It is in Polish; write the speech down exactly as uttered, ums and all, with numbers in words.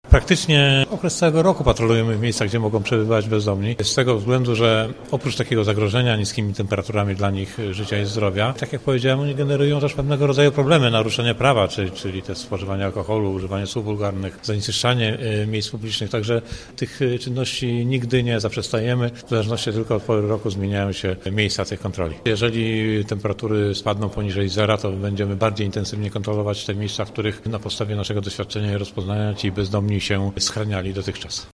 Praktycznie okres całego roku patrolujemy w miejscach, gdzie mogą przebywać bezdomni. Z tego względu, że oprócz takiego zagrożenia niskimi temperaturami dla nich życia i zdrowia, tak jak powiedziałem, oni generują też pewnego rodzaju problemy, naruszenie prawa, czyli, czyli też spożywanie alkoholu, używanie słów wulgarnych, zanieczyszczanie miejsc publicznych. Także tych czynności nigdy nie zaprzestajemy. W zależności tylko od pory roku zmieniają się miejsca tych kontroli. Jeżeli temperatury spadną poniżej zera, to będziemy bardziej intensywnie kontrolować te miejsca, w których na podstawie naszego doświadczenia i rozpoznania ci bezdomni się schraniali dotychczas.